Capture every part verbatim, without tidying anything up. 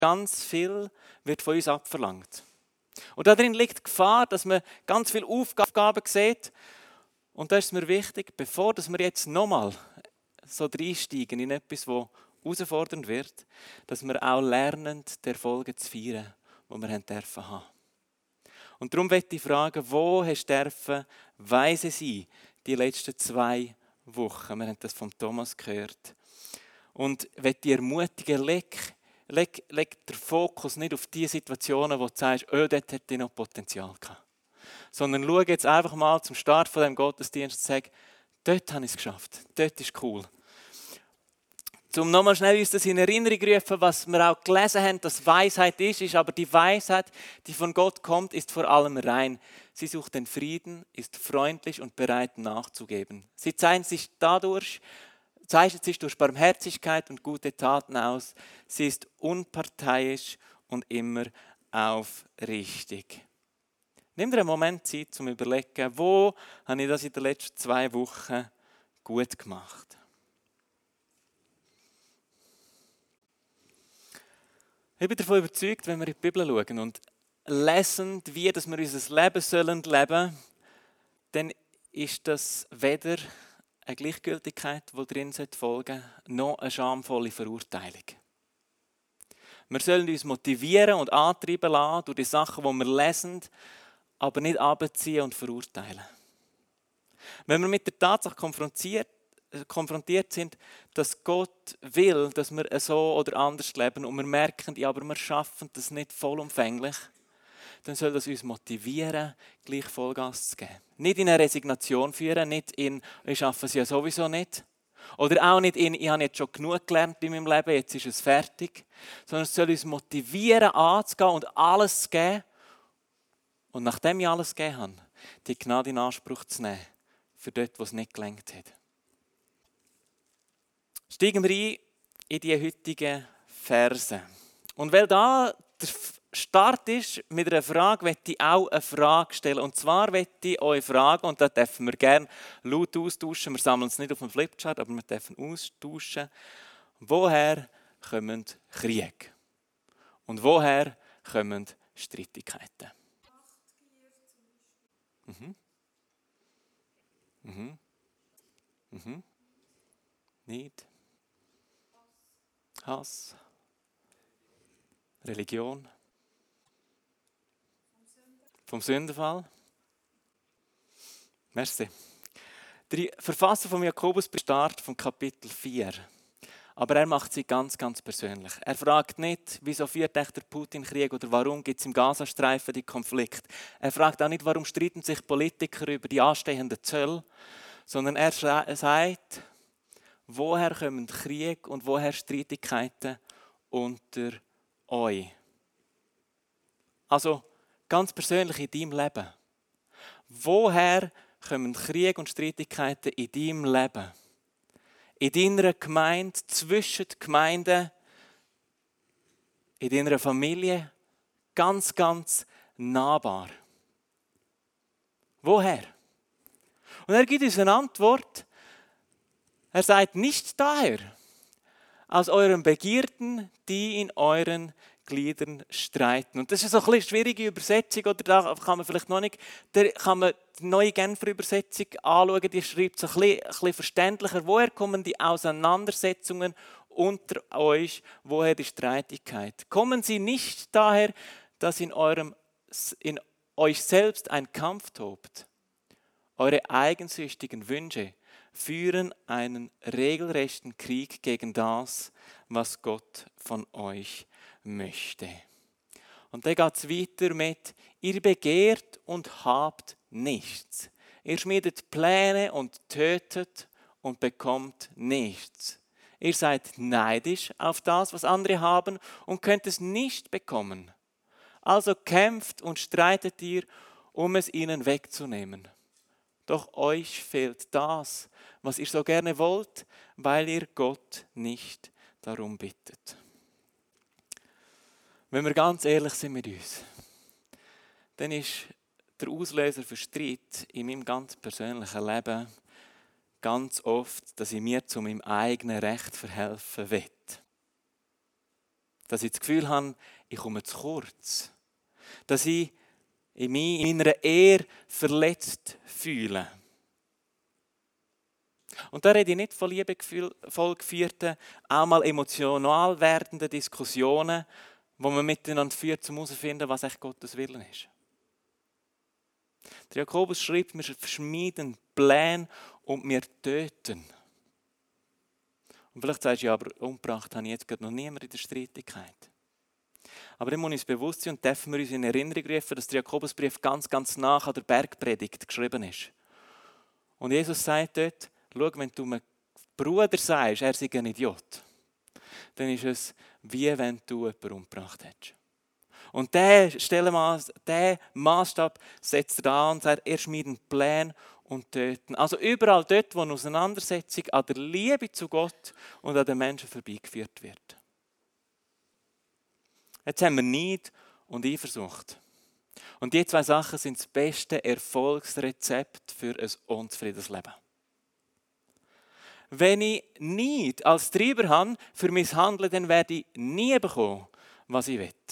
Ganz viel wird von uns abverlangt. Und darin liegt die Gefahr, dass man ganz viele Aufgaben sieht. Und da ist es mir wichtig, bevor wir jetzt nochmal so reinsteigen in etwas, das herausfordernd wird, dass wir auch lernen, die Erfolge zu feiern, die wir haben dürfen haben. Und darum möchte ich fragen, wo hast du dürfen weise sein, die letzten zwei Wochen? Wir haben das von Thomas gehört. Und ich möchte dich ermutigen, leg, leg, leg den Fokus nicht auf die Situationen, wo du sagst, oh, dort hätte ich noch Potenzial gehabt. Sondern schau jetzt einfach mal zum Start von diesem Gottesdienst und sag, dort habe ich es geschafft, dort ist cool. Um nochmal schnell uns das in Erinnerung zu rufen, was wir auch gelesen haben, dass Weisheit ist, ist aber die Weisheit, die von Gott kommt, ist vor allem rein. Sie sucht den Frieden, ist freundlich und bereit nachzugeben. Sie zeichnet sich dadurch, zeichnet sich durch Barmherzigkeit und gute Taten aus. Sie ist unparteiisch und immer aufrichtig. Nimm dir einen Moment Zeit, um zu überlegen, wo habe ich das in den letzten zwei Wochen gut gemacht. Ich bin davon überzeugt, wenn wir in die Bibel schauen und lesen, wie dass wir unser Leben sollen leben, dann ist das weder eine Gleichgültigkeit, die drin folgen sollte, noch eine schamvolle Verurteilung. Wir sollen uns motivieren und antreiben lassen durch die Sachen, die wir lesen, aber nicht abziehen und verurteilen. Wenn wir mit der Tatsache konfrontiert konfrontiert sind, dass Gott will, dass wir so oder anders leben und wir merken, ja, aber wir schaffen das nicht vollumfänglich, dann soll das uns motivieren, gleich Vollgas zu geben. Nicht in eine Resignation führen, nicht in, ich schaffe es ja sowieso nicht. Oder auch nicht in, ich habe jetzt schon genug gelernt in meinem Leben, jetzt ist es fertig. Sondern es soll uns motivieren, anzugehen und alles zu geben. Und nachdem ich alles gegeben habe, die Gnade in Anspruch zu nehmen, für dort, wo es nicht gelangt hat. Steigen wir ein in die heutigen Verse. Und weil da der Start ist mit einer Frage, möchte ich auch eine Frage stellen. Und zwar möchte ich euch fragen, und da dürfen wir gerne laut austauschen, wir sammeln es nicht auf dem Flipchart, aber wir dürfen austauschen, woher kommen Krieg? Und woher kommen Streitigkeiten? Mhm. Mhm. Mhm. Nicht. Hass, Religion, vom Sündenfall. Merci. Der Verfasser von Jakobus Start von Kapitel vier. Aber er macht sie ganz, ganz persönlich. Er fragt nicht, wieso führt der Putin Krieg oder warum gibt es im Gazastreifen die Konflikt. Er fragt auch nicht, warum streiten sich Politiker über die anstehenden Zölle, sondern er sagt, woher kommen Krieg und woher Streitigkeiten unter euch? Also ganz persönlich in deinem Leben. Woher kommen Krieg und Streitigkeiten in deinem Leben? In deiner Gemeinde, zwischen den Gemeinden, in deiner Familie, ganz, ganz nahbar. Woher? Und er gibt uns eine Antwort. Er sagt, nicht daher, aus euren Begierden, die in euren Gliedern streiten. Und das ist so ein bisschen eine schwierige Übersetzung, oder da kann man vielleicht noch nicht, da kann man die neue Genfer Übersetzung anschauen, die schreibt so ein bisschen, ein bisschen verständlicher, woher kommen die Auseinandersetzungen unter euch, woher die Streitigkeit? Kommen sie nicht daher, dass in, eurem, in euch selbst ein Kampf tobt? Eure eigensüchtigen Wünsche führen einen regelrechten Krieg gegen das, was Gott von euch möchte. Und dann geht es weiter mit, ihr begehrt und habt nichts. Ihr schmiedet Pläne und tötet und bekommt nichts. Ihr seid neidisch auf das, was andere haben und könnt es nicht bekommen. Also kämpft und streitet ihr, um es ihnen wegzunehmen. Doch euch fehlt das, was ihr so gerne wollt, weil ihr Gott nicht darum bittet. Wenn wir ganz ehrlich sind mit uns, dann ist der Auslöser für Streit in meinem ganz persönlichen Leben ganz oft, dass ich mir zu meinem eigenen Recht verhelfen will. Dass ich das Gefühl habe, ich komme zu kurz. Dass ich in meiner Ehre verletzt fühle. Und da rede ich nicht von liebevoll geführten, auch mal emotional werdenden Diskussionen, wo man miteinander führt, um herauszufinden, was echt Gottes Willen ist. Der Jakobus schreibt, wir verschmieden Pläne und wir töten. Und vielleicht sagst du, ja, aber umgebracht habe ich jetzt gerade noch niemand in der Streitigkeit. Aber dann muss uns bewusst sein und dürfen wir uns in Erinnerung rufen, dass der Jakobusbrief ganz, ganz nach an der Bergpredigt geschrieben ist. Und Jesus sagt dort, schau, wenn du einem Bruder sagst, er sei ein Idiot, dann ist es wie wenn du jemanden umgebracht hättest. Und dieser Maßstab setzt er da und sagt, er schmiedet Pläne und töten. Also überall dort, wo eine Auseinandersetzung an der Liebe zu Gott und an den Menschen vorbeigeführt wird. Jetzt haben wir Neid und Eifersucht. Und die zwei Sachen sind das beste Erfolgsrezept für ein unzufriedenes Leben. Wenn ich Neid als Treiber habe für mein Handeln, dann werde ich nie bekommen, was ich will.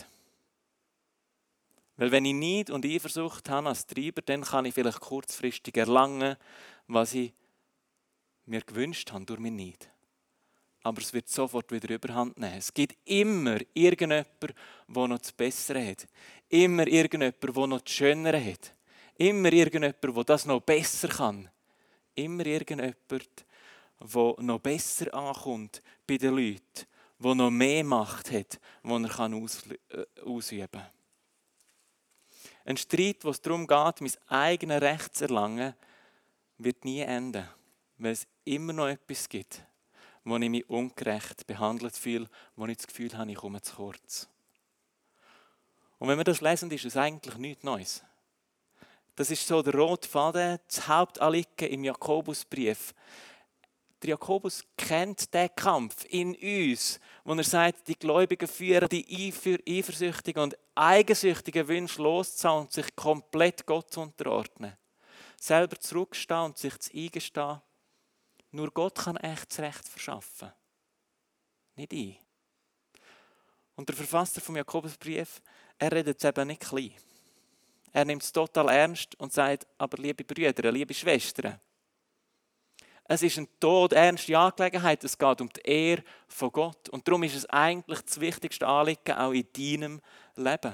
Weil wenn ich Neid und Eifersucht habe als Treiber, dann kann ich vielleicht kurzfristig erlangen, was ich mir gewünscht habe durch meinen Neid. Aber es wird sofort wieder Überhand nehmen. Es gibt immer irgendjemanden, der noch das Bessere hat. Immer irgendjemanden, der noch das Schönere hat. Immer irgendjemanden, der das noch besser kann. Immer irgendjemanden, der noch besser ankommt bei den Leuten. Der noch mehr Macht hat, die er ausüben kann. Ein Streit, wo es darum geht, mein eigenes Recht zu erlangen, wird nie enden. Weil es immer noch etwas gibt, wo ich mich ungerecht behandelt fühle, wo ich das Gefühl habe, ich komme zu kurz. Und wenn wir das lesen, ist es eigentlich nichts Neues. Das ist so der rote Faden, das Hauptanliegen im Jakobusbrief. Der Jakobus kennt den Kampf in uns, wo er sagt, die Gläubigen führen die eifersüchtigen und eigensüchtigen Wünsche loszulassen und sich komplett Gott zu unterordnen. Selber zurückstehen und sich zu eingestehen. Nur Gott kann echtes Recht verschaffen. Nicht ich. Und der Verfasser vom Jakobusbrief, er redet es eben nicht klein. Er nimmt es total ernst und sagt, aber liebe Brüder, liebe Schwestern, es ist eine todernste Angelegenheit, es geht um die Ehre von Gott. Und darum ist es eigentlich das wichtigste Anliegen auch in deinem Leben.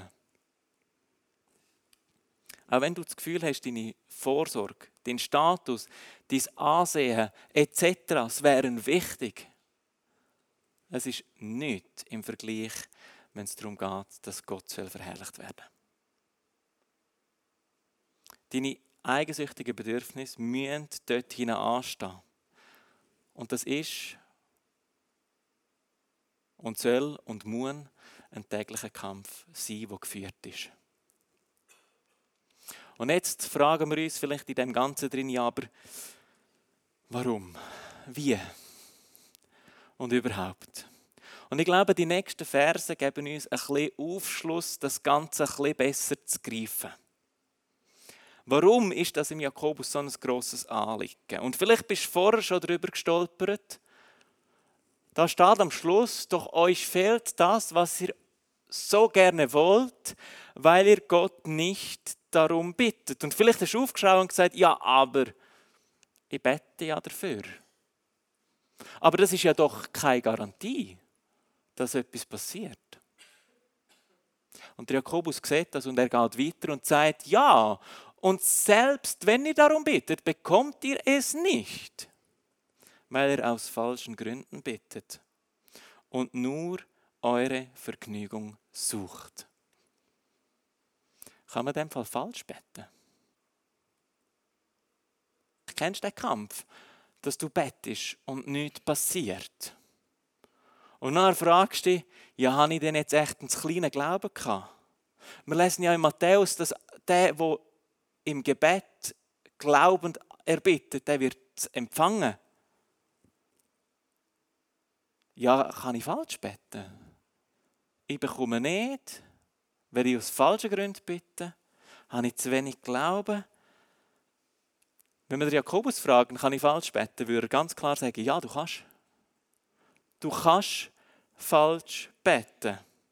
Auch wenn du das Gefühl hast, deine Vorsorge, dein Status, dein Ansehen et cetera, es wären wichtig. Es ist nichts im Vergleich, wenn es darum geht, dass Gott verherrlicht werden soll. Deine eigensüchtigen Bedürfnisse müssen dort hinein anstehen. Und das ist und soll und muss ein täglicher Kampf sein, der geführt ist. Und jetzt fragen wir uns vielleicht in dem Ganzen drin, ja, aber warum? Wie? Und überhaupt? Und ich glaube, die nächsten Verse geben uns ein bisschen Aufschluss, das Ganze ein bisschen besser zu greifen. Warum ist das im Jakobus so ein grosses Anliegen? Und vielleicht bist du vorher schon darüber gestolpert. Da steht am Schluss, doch euch fehlt das, was ihr so gerne wollt, weil ihr Gott nicht darum bittet. Und vielleicht hast du aufgeschaut und gesagt, ja, aber ich bete ja dafür. Aber das ist ja doch keine Garantie, dass etwas passiert. Und der Jakobus sieht das und er geht weiter und sagt, ja, und selbst wenn ihr darum bittet, bekommt ihr es nicht, weil ihr aus falschen Gründen bittet und nur eure Vergnügung sucht. Kann man in dem Fall falsch beten? Kennst du den Kampf, dass du bettest und nichts passiert? Und dann fragst du dich, ja, habe ich denn jetzt echt einen kleinen Glauben gehabt? Wir lesen ja in Matthäus, dass der, der im Gebet glaubend erbittet, der wird es empfangen. Ja, kann ich falsch beten? Ich bekomme nicht, weil ich aus falschen Gründen bitte. Habe ich zu wenig Glauben? Wenn wir den Jakobus fragen, kann ich falsch beten, würde er ganz klar sagen, ja, du kannst. Du kannst falsch beten.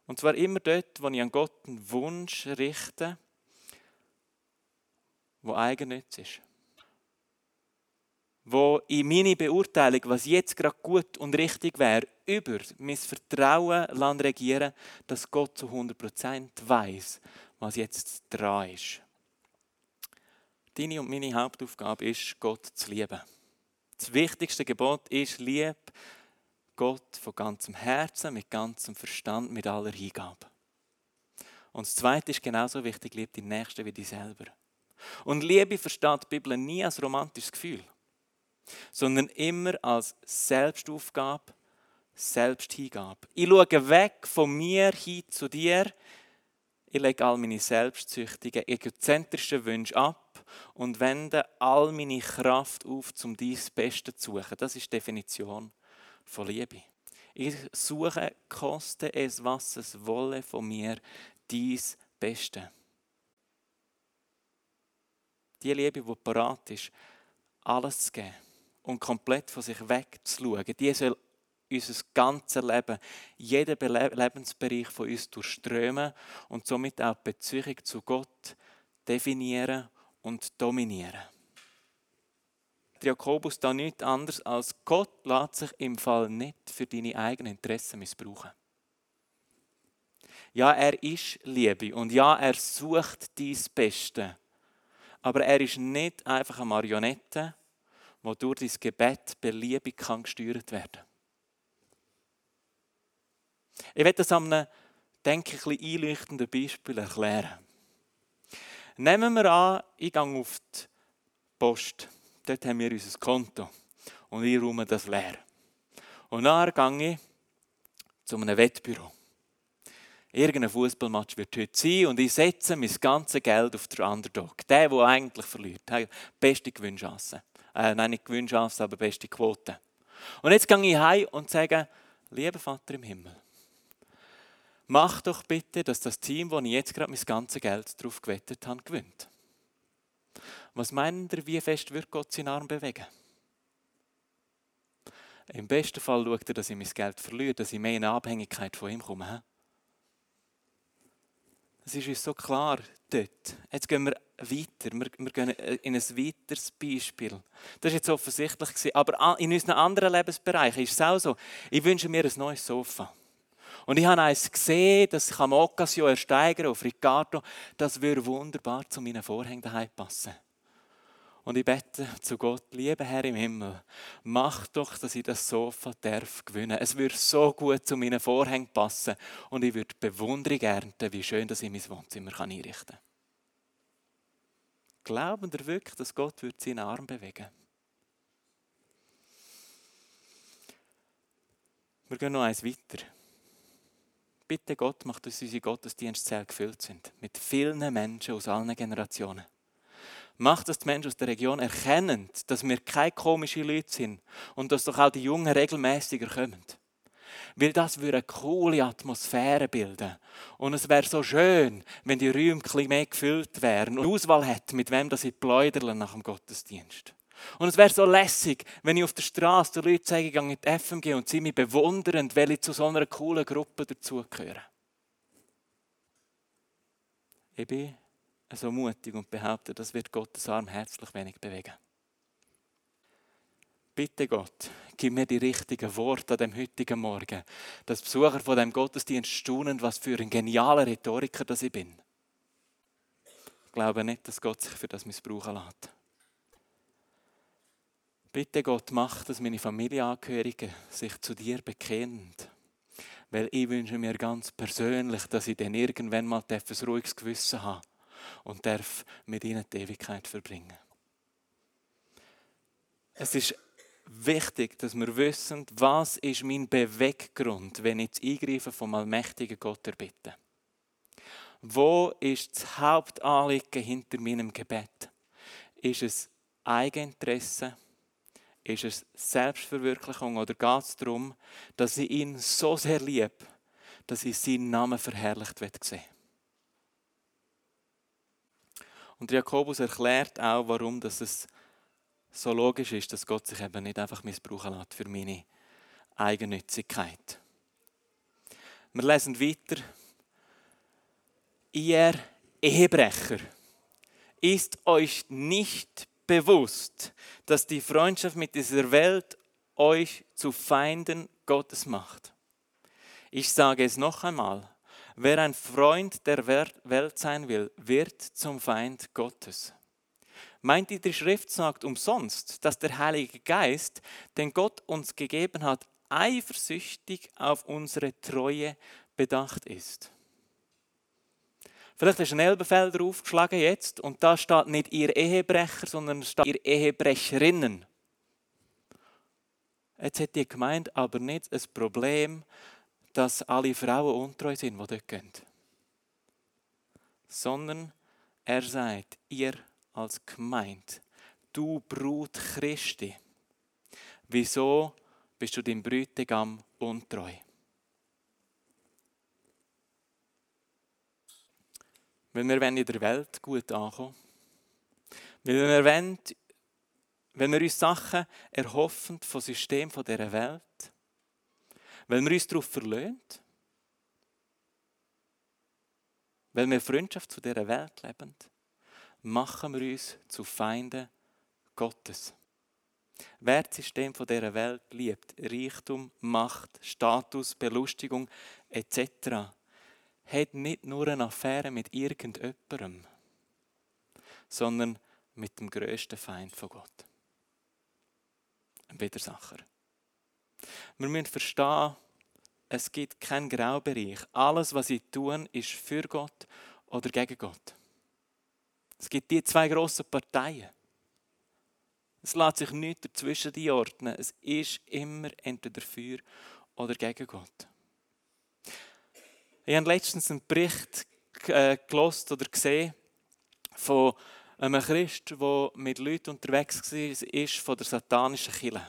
Und zwar immer dort, wo ich an Gott einen Wunsch richte, der eigennützig ist. Wo in meine Beurteilung, was jetzt gerade gut und richtig wäre, über mein Vertrauen regieren, dass Gott zu hundert Prozent weiss, was jetzt dran ist. Deine und meine Hauptaufgabe ist, Gott zu lieben. Das wichtigste Gebot ist, lieb Gott von ganzem Herzen, mit ganzem Verstand, mit aller Hingabe. Und das Zweite ist genauso wichtig, lieb deinen Nächsten wie dich selber. Und Liebe versteht die Bibel nie als romantisches Gefühl, sondern immer als Selbstaufgabe, Selbsthingabe. Ich schaue weg von mir hin zu dir, ich lege all meine selbstsüchtigen, egozentrischen Wünsche ab und wende all meine Kraft auf, um dein Bestes zu suchen. Das ist die Definition von Liebe. Ich suche, koste es, was es wolle, von mir dein Bestes. Die Liebe, die parat ist, alles zu geben und komplett von sich wegzuschauen, die soll unser ganzes Leben, jeden Lebensbereich von uns durchströmen und somit auch die Beziehung zu Gott definieren und dominieren. Jakobus da nichts anderes als Gott lässt sich im Fall nicht für deine eigenen Interessen missbrauchen. Ja, er ist Liebe und ja, er sucht dein Bestes. Aber er ist nicht einfach eine Marionette, die durch dein Gebet beliebig kann gesteuert werden kann. Ich werde das an einem, denke ich, ein bisschen einleuchtenden Beispiel erklären. Nehmen wir an, ich gehe auf die Post. Dort haben wir unser Konto. Und ich räume das leer. Und dann gehe ich zu einem Wettbüro. Irgendein Fußballmatch wird heute sein und ich setze mein ganzes Geld auf den Underdog. Der, der eigentlich verliert. Hat beste Gewinnchance. Äh, nein, nicht Gewinnchance, aber beste Quote. Und jetzt gehe ich heim und sage, lieber Vater im Himmel, mach doch bitte, dass das Team, wo ich jetzt gerade mein ganzes Geld drauf gewettet habe, gewinnt. Was meint ihr, wie fest wird Gott seinen Arm bewegen? Im besten Fall schaut er, dass ich mein Geld verliere, dass ich mehr in eine Abhängigkeit von ihm komme. Das ist uns so klar dort. Jetzt gehen wir weiter. Wir, wir gehen in ein weiteres Beispiel. Das war jetzt offensichtlich, aber in unseren anderen Lebensbereichen ist es auch so. Ich wünsche mir ein neues Sofa. Und ich habe eins gesehen, das kann man Ocasio ersteigern auf Ricardo. Das würde wunderbar zu meinen Vorhängen daheim passen. Und ich bete zu Gott, lieber Herr im Himmel, mach doch, dass ich das Sofa darf gewinnen. Es würde so gut zu meinen Vorhängen passen und ich würde Bewunderung ernten, wie schön dass ich mein Wohnzimmer einrichten kann. Glauben ihr wirklich, dass Gott wird seinen Arm bewegen? Wir gehen noch eins weiter. Bitte Gott, mach, dass unsere Gottesdienstsäle gefüllt sind. Mit vielen Menschen aus allen Generationen. Mach, dass die Menschen aus der Region erkennen, dass wir keine komischen Leute sind und dass doch auch die Jungen regelmäßiger kommen. Weil das würde eine coole Atmosphäre bilden. Und es wäre so schön, wenn die Räume ein bisschen mehr gefüllt wären und Auswahl hätte, mit wem sie plaudern nach dem Gottesdienst. Und es wäre so lässig, wenn ich auf der Straße den Leuten sage, ich gehe in die F M G und sie mich bewundern, weil ich zu so einer coolen Gruppe dazugehöre. Ich bin so mutig und behaupte, das wird Gottes Arm herzlich wenig bewegen. Bitte Gott, gib mir die richtigen Worte an dem heutigen Morgen, dass Besucher von dem Gottesdienst staunen, was für ein genialer Rhetoriker das ich bin. Ich glaube nicht, dass Gott sich für das missbrauchen lässt. Bitte Gott, mach, dass meine Familienangehörigen sich zu dir bekennen. Weil ich wünsche mir ganz persönlich, dass ich dann irgendwann mal ein ruhiges Gewissen habe und darf mit ihnen die Ewigkeit verbringen. Es ist wichtig, dass wir wissen, was ist mein Beweggrund, wenn ich das Eingreifen vom allmächtigen Gott erbitte. Wo ist das Hauptanliegen hinter meinem Gebet? Ist es Eigeninteresse? Ist es Selbstverwirklichung oder geht es darum, dass ich ihn so sehr liebe, dass ich seinen Namen verherrlicht sehen will? Und Jakobus erklärt auch, warum dass es so logisch ist, dass Gott sich eben nicht einfach missbrauchen lässt für meine Eigennützigkeit. Wir lesen weiter. Ihr Ehebrecher, ist euch nicht bewusst, dass die Freundschaft mit dieser Welt euch zu Feinden Gottes macht? Ich sage es noch einmal. Wer ein Freund der Welt sein will, wird zum Feind Gottes. Meint ihr, die Schrift sagt umsonst, dass der Heilige Geist, den Gott uns gegeben hat, eifersüchtig auf unsere Treue bedacht ist? Vielleicht hast du einen Elbenfelder aufgeschlagen jetzt und da steht nicht ihr Ehebrecher, sondern da steht ihr Ehebrecherinnen. Jetzt hat die Gemeinde aber nicht ein Problem, dass alle Frauen untreu sind, die dort gehen. Sondern er sagt, ihr als Gemeinde, du Brut Christi, wieso bist du dem Bräutigam untreu? Weil wir in der Welt gut ankommen. Weil wir, wollen, weil wir uns Sachen erhoffen vom System dieser Welt. Weil wir uns darauf verlöhnt. Weil wir Freundschaft zu dieser Welt leben, machen wir uns zu Feinden Gottes. Wer das System dieser Welt liebt, Reichtum, Macht, Status, Belustigung et cetera, hat nicht nur eine Affäre mit irgendjemandem, sondern mit dem grössten Feind von Gott. Ein Widersacher. Wir müssen verstehen, es gibt keinen Graubereich. Alles, was sie tun, ist für Gott oder gegen Gott. Es gibt die zwei grossen Parteien. Es lässt sich nichts dazwischen einordnen. Es ist immer entweder für oder gegen Gott. Ich habe letztens einen Bericht äh, gelesen oder gesehen von einem Christ, der mit Leuten unterwegs war, von der satanischen Kirche.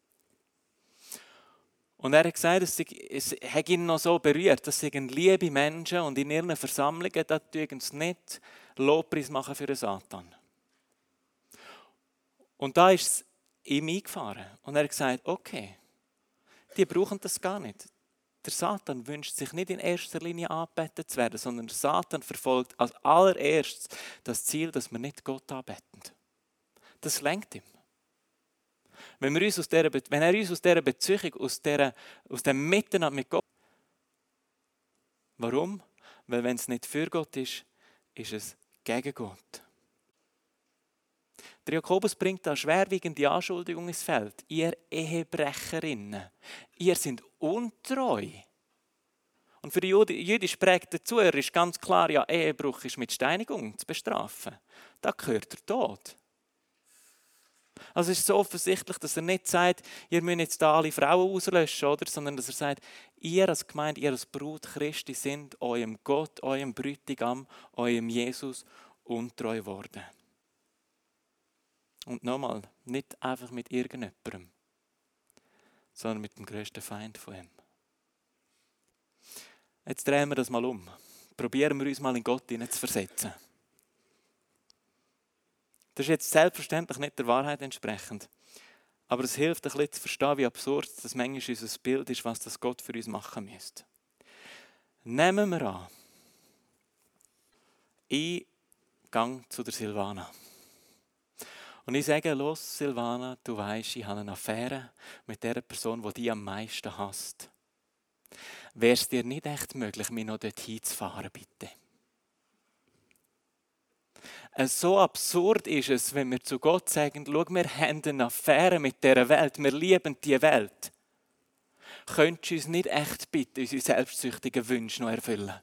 Und er hat gesagt, es, es hat ihn noch so berührt, dass sie liebe Menschen und in ihren Versammlungen da tun sie nicht Lobpreis machen für den Satan. Und da ist es ihm eingefahren. Und er hat gesagt, okay, die brauchen das gar nicht. Der Satan wünscht sich nicht in erster Linie angebetet zu werden, sondern der Satan verfolgt als allererstes das Ziel, dass wir nicht Gott anbeten. Das lenkt ihm. Wenn, wir uns aus dieser, wenn er uns aus dieser Beziehung, aus, dieser, aus dem Miteinander mit Gott... Warum? Weil wenn es nicht für Gott ist, ist es gegen Gott. Der Jakobus bringt da schwerwiegende Anschuldigungen ins Feld. Ihr Ehebrecherinnen, ihr seid untreu. Und für die jüdisch prägten Zuhörer ist ganz klar, ja, Ehebruch ist mit Steinigung zu bestrafen. Da gehört der Tod. Also es ist so offensichtlich, dass er nicht sagt, ihr müsst jetzt da alle Frauen auslöschen, oder? Sondern dass er sagt, ihr als Gemeinde, ihr als Brut Christi sind eurem Gott, eurem Bräutigam, eurem Jesus untreu geworden. Und nochmal, nicht einfach mit irgendjemandem, sondern mit dem grössten Feind von ihm. Jetzt drehen wir das mal um. Probieren wir uns mal in Gott hinein zu versetzen. Das ist jetzt selbstverständlich nicht der Wahrheit entsprechend. Aber es hilft ein bisschen zu verstehen, wie absurd das manchmal unser Bild ist, was das Gott für uns machen müsste. Nehmen wir an, ich gehe zu der Silvana. Und ich sage, los Silvana, du weisst, ich habe eine Affäre mit der Person, die dich am meisten hasst. Wäre es dir nicht echt möglich, mich noch dorthin zu fahren, bitte? So absurd ist es, wenn wir zu Gott sagen, schau, wir haben eine Affäre mit dieser Welt, wir lieben diese Welt. Könntest du uns nicht echt bitte unsere selbstsüchtigen Wünsche noch erfüllen?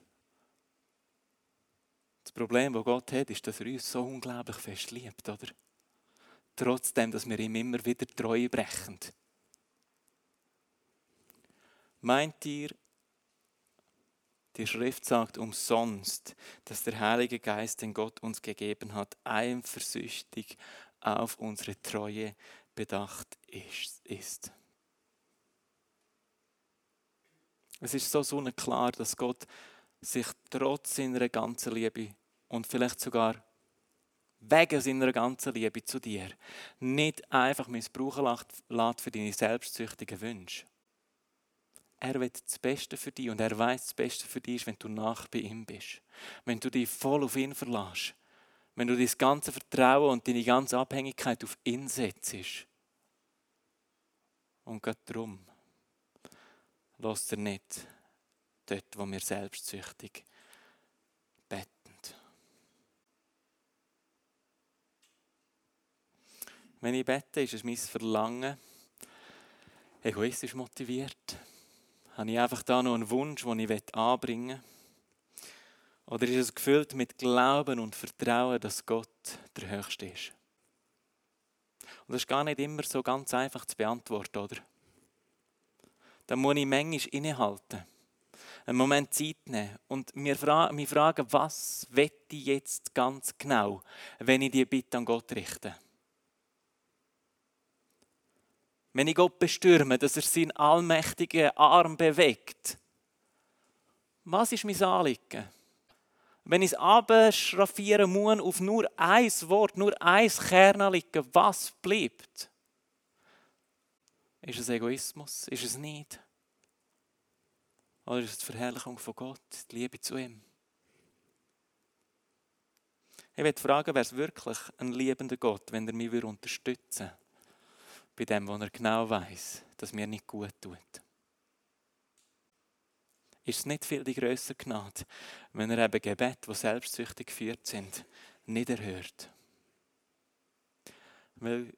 Das Problem, das Gott hat, ist, dass er uns so unglaublich fest liebt, oder? Trotzdem, dass wir ihm immer wieder Treue brechen. Meint ihr, die Schrift sagt umsonst, dass der Heilige Geist, den Gott uns gegeben hat, eifersüchtig auf unsere Treue bedacht ist? Es ist so sonnenklar, dass Gott sich trotz seiner ganzen Liebe und vielleicht sogar wegen seiner ganzen Liebe zu dir nicht einfach missbrauchen lässt für deine selbstsüchtigen Wünsche. Er will das Beste für dich und er weiß, das Beste für dich ist, wenn du nach bei ihm bist. Wenn du dich voll auf ihn verlässt. Wenn du dein ganze Vertrauen und deine ganze Abhängigkeit auf ihn setzt. Und gerade darum lässt er nicht dort, wo wir selbstsüchtig beten. Wenn ich bete, ist es mein Verlangen egoistisch motiviert. Habe ich einfach da noch einen Wunsch, den ich anbringen will? Oder ist es gefüllt mit Glauben und Vertrauen, dass Gott der Höchste ist? Und das ist gar nicht immer so ganz einfach zu beantworten, oder? Da muss ich manchmal innehalten, einen Moment Zeit nehmen und mir fra- mich fragen, was will ich jetzt ganz genau, wenn ich die Bitte an Gott richte? Wenn ich Gott bestürme, dass er seinen allmächtigen Arm bewegt, was ist mein Anliegen? Wenn ich es abschraffieren muss auf nur ein Wort, nur ein Kernanliegen, was bleibt? Ist es Egoismus? Ist es nicht? Oder ist es die Verherrlichung von Gott, die Liebe zu ihm? Ich möchte fragen, wäre es wirklich ein liebender Gott, wenn er mich unterstützen würde, bei dem, wo er genau weiss, dass mir nicht gut tut? Ist es nicht viel die grössere Gnade, wenn er eben Gebete, die selbstsüchtig geführt sind, nicht erhört? Weil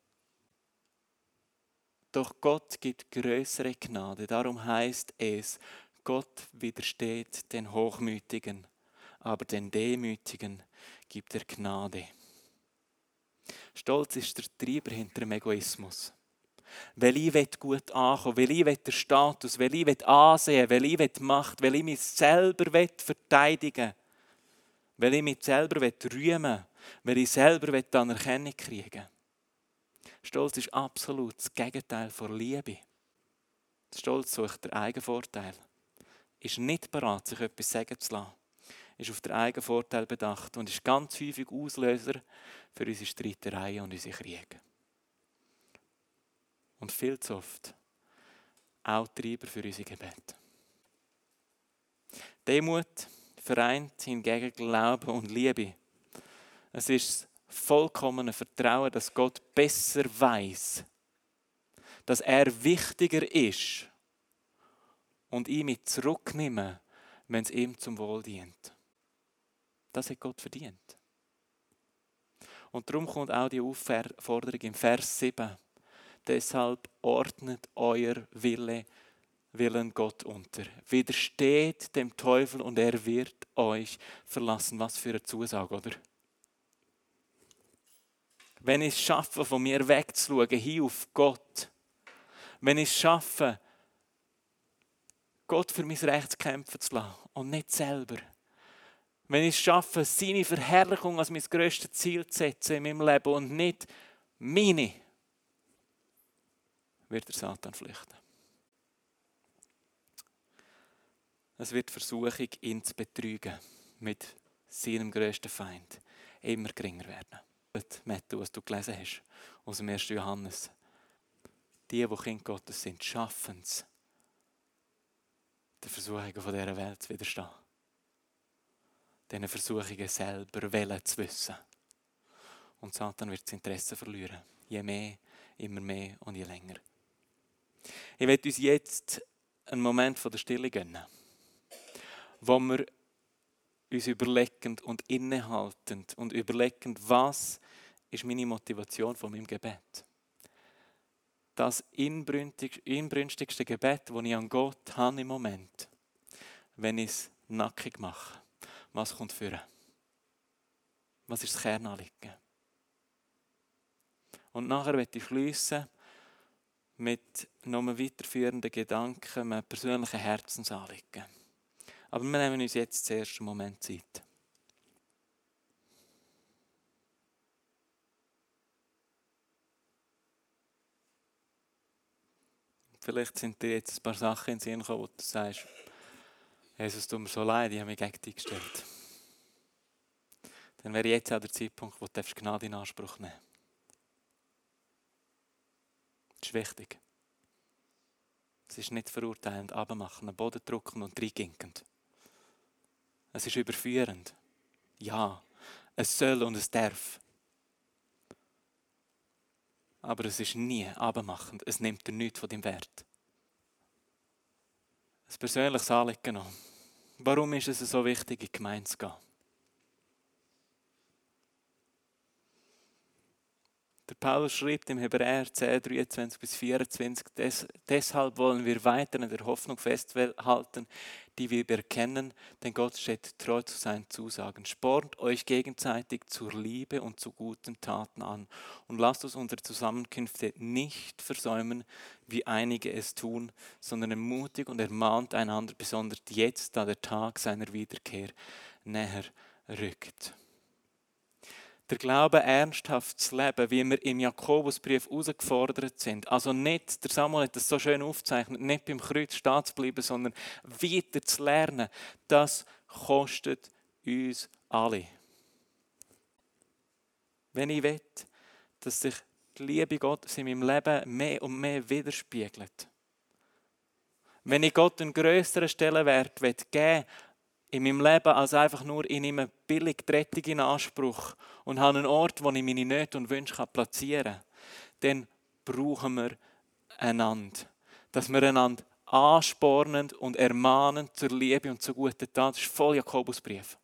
doch Gott gibt größere Gnade. Darum heißt es, Gott widersteht den Hochmütigen, aber den Demütigen gibt er Gnade. Stolz ist der Treiber hinter dem Egoismus. Weil ich gut ankommen will, weil ich den Status, weil ich ansehen will, weil ich die Macht, weil ich mich selber verteidigen will, weil ich mich selber rühmen will, weil ich selber die Anerkennung kriegen will. Stolz ist absolut das Gegenteil von Liebe. Stolz sucht den Eigenvorteil. Ist nicht bereit, sich etwas sagen zu lassen. Ist auf den Eigenvorteil bedacht und ist ganz häufig Auslöser für unsere Streitereien und unsere Kriege. Und viel zu oft auch Treiber für unsere Gebete. Demut vereint hingegen Glauben und Liebe. Es ist das vollkommene Vertrauen, dass Gott besser weiß, dass er wichtiger ist und ihn mit zurücknehmen, wenn es ihm zum Wohl dient. Das hat Gott verdient. Und darum kommt auch die Aufforderung im Vers sieben. Deshalb ordnet euer Wille, Willen Gott unter. Widersteht dem Teufel und er wird euch verlassen. Was für eine Zusage, oder? Wenn ich es schaffe, von mir wegzuschauen, hin auf Gott. Wenn ich es schaffe, Gott für mein Recht zu kämpfen zu lassen und nicht selber. Wenn ich es schaffe, seine Verherrlichung als mein grösstes Ziel zu setzen in meinem Leben und nicht meine, wird der Satan flüchten. Es wird die Versuchung, ihn zu betrügen mit seinem grössten Feind immer geringer werden. Matthew, was du gelesen hast aus dem ersten Johannes. Die, die Kinder Gottes sind, schaffen es, den Versuchungen von dieser Welt zu widerstehen. Diesen Versuchungen selber wollen zu wissen. Und Satan wird das Interesse verlieren. Je mehr, immer mehr und je länger. Ich werde uns jetzt einen Moment von der Stille gönnen, wo wir uns überlegend und innehaltend und überlegend, was ist meine Motivation von meinem Gebet. Das inbrünstigste Gebet, das ich an Gott habe im Moment, wenn ich es nackig mache. Was kommt vor? Was ist das Kernanliegen? Und nachher werde ich schliessen mit noch einem weiterführenden Gedanken, einem persönlichen Herzensanliegen. Aber wir nehmen uns jetzt zuerst einen Moment Zeit. Vielleicht sind dir jetzt ein paar Sachen in den Sinn gekommen, wo du sagst, Jesus, tut mir so leid, ich habe mich gegen dich gestellt. Dann wäre jetzt auch der Zeitpunkt, wo du Gnade in Anspruch nehmen darfst. Das ist wichtig. Es ist nicht verurteilend, abmachen, am Boden drücken und reinginkend. Es ist überführend. Ja, es soll und es darf. Aber es ist nie abmachend. Es nimmt dir nichts von deinem Wert. Ein persönliches Anliegen noch. Warum ist es so wichtig, in die Gemeinde zu gehen? Der Paulus schreibt im Hebräer zehn, dreiundzwanzig bis vierundzwanzig, Des, deshalb wollen wir weiter in der Hoffnung festhalten, die wir bekennen, denn Gott steht treu zu seinen Zusagen. Spornt euch gegenseitig zur Liebe und zu guten Taten an und lasst uns unsere Zusammenkünfte nicht versäumen, wie einige es tun, sondern ermutigt und ermahnt einander, besonders jetzt, da der Tag seiner Wiederkehr näher rückt. Der Glaube ernsthaft zu leben, wie wir im Jakobusbrief herausgefordert sind. Also nicht, der Samuel hat das so schön aufgezeichnet, nicht beim Kreuz stehen zu bleiben, sondern weiter zu lernen. Das kostet uns alle. Wenn ich will, dass sich die Liebe Gottes in meinem Leben mehr und mehr widerspiegelt. Wenn ich Gott einen grösseren Stellenwert geben will, in meinem Leben, als einfach nur, ich nehme billig die Rettung in Anspruch und habe einen Ort, wo ich meine Nöte und Wünsche platzieren kann, dann brauchen wir einander. Dass wir einander anspornen und ermahnen zur Liebe und zur guten Tat. Das ist voll Jakobusbrief.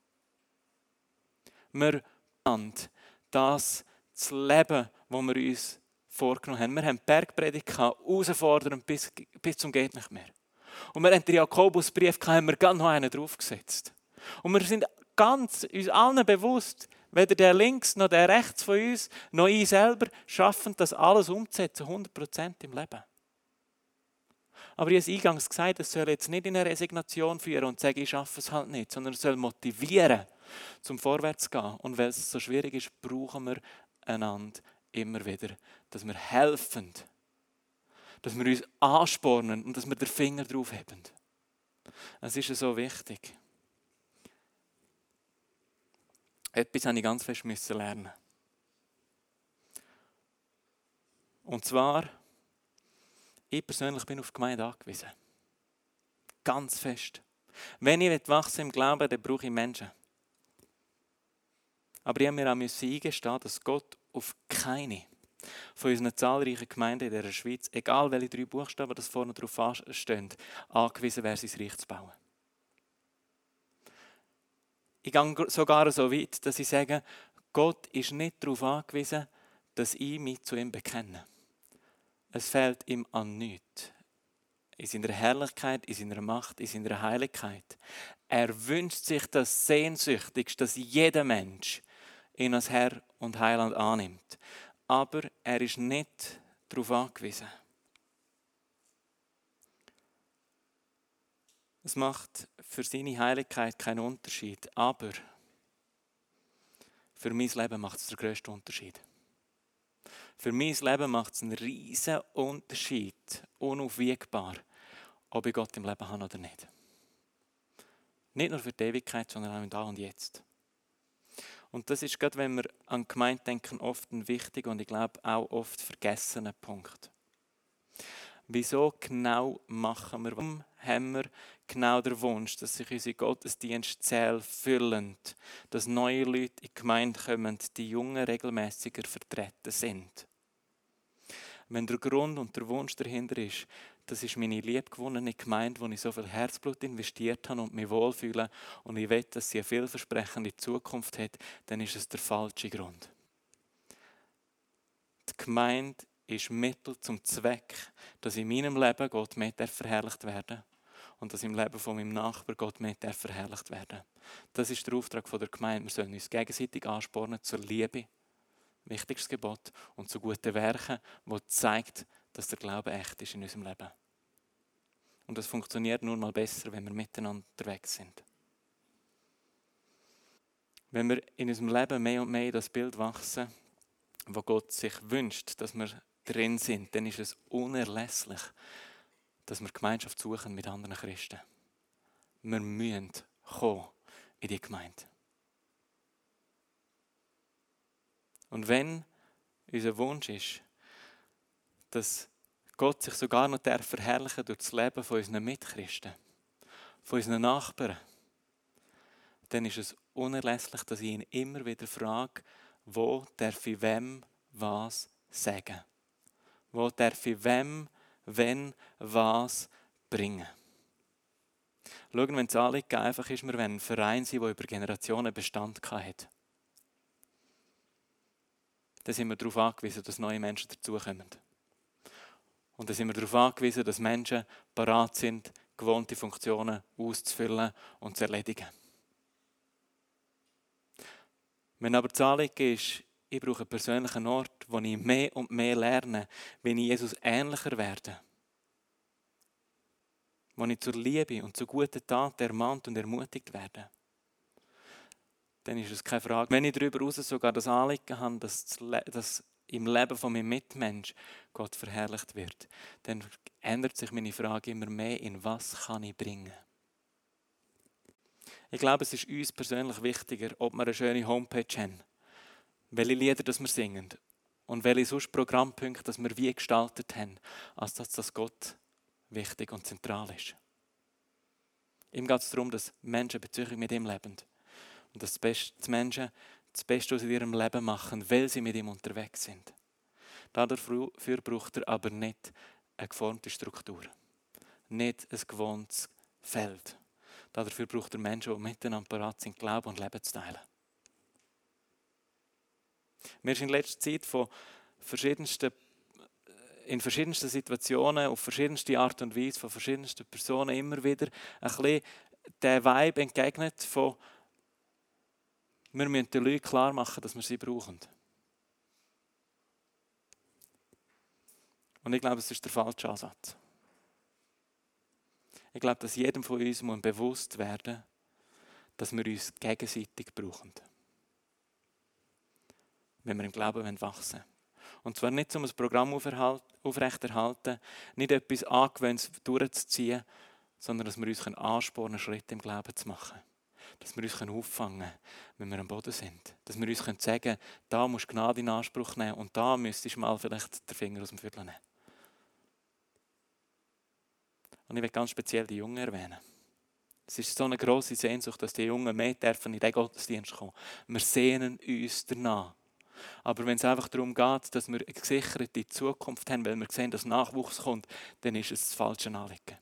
Wir einander das zu leben, was wir uns vorgenommen haben. Wir haben die Bergpredigt gehabt, herausfordernd bis, bis zum geht nicht mehr. Und wir haben den Jakobusbrief, haben wir ganz noch einen draufgesetzt. Und wir sind ganz uns allen bewusst, weder der links noch der rechts von uns, noch ich selber, schaffen das alles umzusetzen, hundert Prozent im Leben. Aber ich habe es eingangs gesagt, es soll jetzt nicht in eine Resignation führen und sagen, ich schaffe es halt nicht, sondern es soll motivieren, zum Vorwärts zu gehen. Und weil es so schwierig ist, brauchen wir einander immer wieder, dass wir helfen, dass wir uns anspornen und dass wir den Finger drauf haben. Es ist so wichtig. Etwas musste ich ganz fest lernen. Und zwar, ich persönlich bin auf die Gemeinde angewiesen. Ganz fest. Wenn ich wachsen im Glauben, dann brauche ich Menschen. Aber ich musste mir auch eingestehen, dass Gott auf keine von unseren zahlreichen Gemeinden in der Schweiz, egal welche drei Buchstaben das vorne drauf stehen, angewiesen wäre, sein Reich zu bauen. Ich gehe sogar so weit, dass ich sage, Gott ist nicht darauf angewiesen, dass ich mich zu ihm bekenne. Es fehlt ihm an nichts. In seiner Herrlichkeit, in seiner Macht, in seiner Heiligkeit. Er wünscht sich das sehnsüchtigst, dass jeder Mensch ihn als Herr und Heiland annimmt. Aber er ist nicht darauf angewiesen. Es macht für seine Heiligkeit keinen Unterschied, aber für mein Leben macht es den grössten Unterschied. Für mein Leben macht es einen riesen Unterschied, unaufwiegbar, ob ich Gott im Leben habe oder nicht. Nicht nur für die Ewigkeit, sondern auch im Da und Jetzt. Und das ist gerade, wenn wir an die Gemeinde denken, oft ein wichtiger und ich glaube auch oft vergessener Punkt. Wieso genau machen wir, warum haben wir genau den Wunsch, dass sich unsere Gottesdienstsäle füllen, dass neue Leute in die Gemeinde kommen, die Jungen regelmäßiger vertreten sind? Wenn der Grund und der Wunsch dahinter ist, das ist meine liebgewonnene Gemeinde, wo ich so viel Herzblut investiert habe und mich wohlfühle und ich will, dass sie eine vielversprechende Zukunft hat, dann ist es der falsche Grund. Die Gemeinde ist Mittel zum Zweck, dass in meinem Leben Gott mehr verherrlicht werden und dass im Leben von meinem Nachbarn Gott mehr verherrlicht werden. Das ist der Auftrag der Gemeinde. Wir sollen uns gegenseitig anspornen zur Liebe, wichtigstes Gebot, und zu guten Werken, die zeigt, dass der Glaube echt ist in unserem Leben. Und das funktioniert nur mal besser, wenn wir miteinander unterwegs sind. Wenn wir in unserem Leben mehr und mehr in das Bild wachsen, wo Gott sich wünscht, dass wir drin sind, dann ist es unerlässlich, dass wir Gemeinschaft suchen mit anderen Christen. Wir müssen kommen in die Gemeinde. Und wenn unser Wunsch ist, dass Gott sich sogar noch verherrlichen durch das Leben von unseren Mitchristen, von unseren Nachbarn, dann ist es unerlässlich, dass ich ihn immer wieder frage, wo darf ich wem was sagen? Wo darf ich wem, wenn, was bringen? Schauen, wenn das Anliegen einfach ist, wir wollen ein Verein sein, der über Generationen Bestand hat. Dann sind wir darauf angewiesen, dass neue Menschen dazukommen. Und dann sind wir darauf angewiesen, dass Menschen bereit sind, gewohnte Funktionen auszufüllen und zu erledigen. Wenn aber das Anliegen ist, ich brauche einen persönlichen Ort, wo ich mehr und mehr lerne, wenn ich Jesus ähnlicher werde, wo ich zur Liebe und zu guten Taten ermahnt und ermutigt werde, dann ist es keine Frage. Wenn ich darüber hinaus sogar das Anliegen habe, dass, dass im Leben von meinem Mitmensch Gott verherrlicht wird, dann ändert sich meine Frage immer mehr, in was kann ich bringen. Ich glaube, es ist uns persönlich wichtiger, ob wir eine schöne Homepage haben, welche Lieder das wir singen und welche sonst Programmpunkte das wir wie gestaltet haben, als dass das Gott wichtig und zentral ist. Ihm geht es darum, dass Menschen Beziehung mit ihm leben und dass die Menschen das Beste aus ihrem Leben machen, weil sie mit ihm unterwegs sind. Dafür braucht er aber nicht eine geformte Struktur, nicht ein gewohntes Feld. Dafür braucht er Menschen, die miteinander bereit sind, Glauben und Leben zu teilen. Mir ist in letzter Zeit von verschiedensten, in verschiedensten Situationen, auf verschiedenste Art und Weise, von verschiedensten Personen immer wieder ein bisschen der Vibe entgegnet von wir müssen den Leuten klar machen, dass wir sie brauchen. Und ich glaube, es ist der falsche Ansatz. Ich glaube, dass jedem von uns muss bewusst werden muss, dass wir uns gegenseitig brauchen. Wenn wir im Glauben wachsen wollen. Und zwar nicht, um ein Programm aufrechterhalten, nicht etwas Angewöhntes durchzuziehen, sondern dass wir uns anspornen, Schritte im Glauben zu machen. Dass wir uns auffangen können, wenn wir am Boden sind. Dass wir uns sagen können, da musst du Gnade in Anspruch nehmen und da müsstest du mal vielleicht den Finger aus dem Viertel nehmen. Und ich will ganz speziell die Jungen erwähnen. Es ist so eine grosse Sehnsucht, dass die Jungen mehr dürfen in den Gottesdienst kommen. Wir sehnen uns danach. Aber wenn es einfach darum geht, dass wir eine gesicherte Zukunft haben, weil wir sehen, dass Nachwuchs kommt, dann ist es das falsche Anliegen.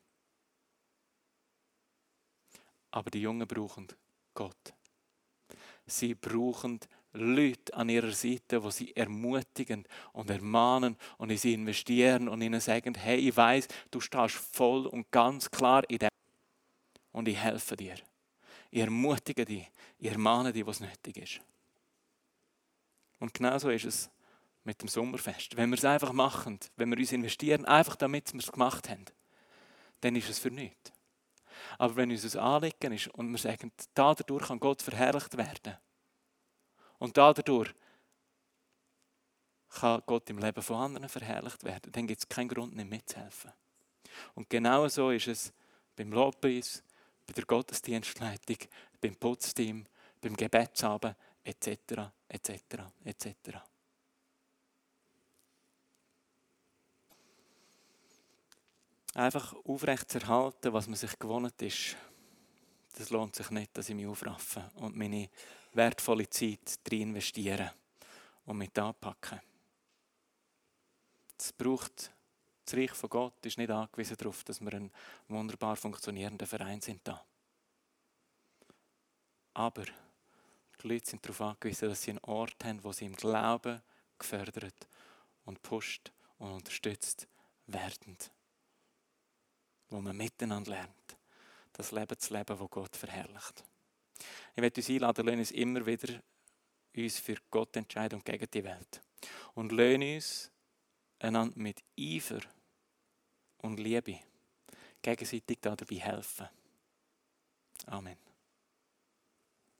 Aber die Jungen brauchen Gott. Sie brauchen Leute an ihrer Seite, die sie ermutigen und ermahnen und in sie investieren und ihnen sagen, hey, ich weiss, du stehst voll und ganz klar in dem und ich helfe dir. Ich ermutige dich, ich ermahne dich, was nötig ist. Und genauso ist es mit dem Sommerfest. Wenn wir es einfach machen, wenn wir uns investieren, einfach damit wir es gemacht haben, dann ist es für nichts. Aber wenn uns ein Anliegen ist und wir sagen, dadurch kann Gott verherrlicht werden und dadurch kann Gott im Leben von anderen verherrlicht werden, dann gibt es keinen Grund, nicht mitzuhelfen. Und genau so ist es beim Lobpreis, bei der Gottesdienstleitung, beim Putzteam, beim Gebetsabend et cetera et cetera et cetera. Einfach aufrecht zu erhalten, was man sich gewohnt ist, das lohnt sich nicht, dass ich mich aufraffe und meine wertvolle Zeit rein investiere und mit anpacken. Es braucht, das Reich von Gott ist nicht angewiesen darauf, dass wir ein wunderbar funktionierender Verein sind da. Aber die Leute sind darauf angewiesen, dass sie einen Ort haben, wo sie im Glauben gefördert und pusht und unterstützt werden. Wo man miteinander lernt, das Leben zu leben, das Gott verherrlicht. Ich möchte uns einladen, lassen uns immer wieder uns für Gott entscheiden und gegen die Welt. Und lassen uns einander mit Eifer und Liebe gegenseitig dabei helfen. Amen.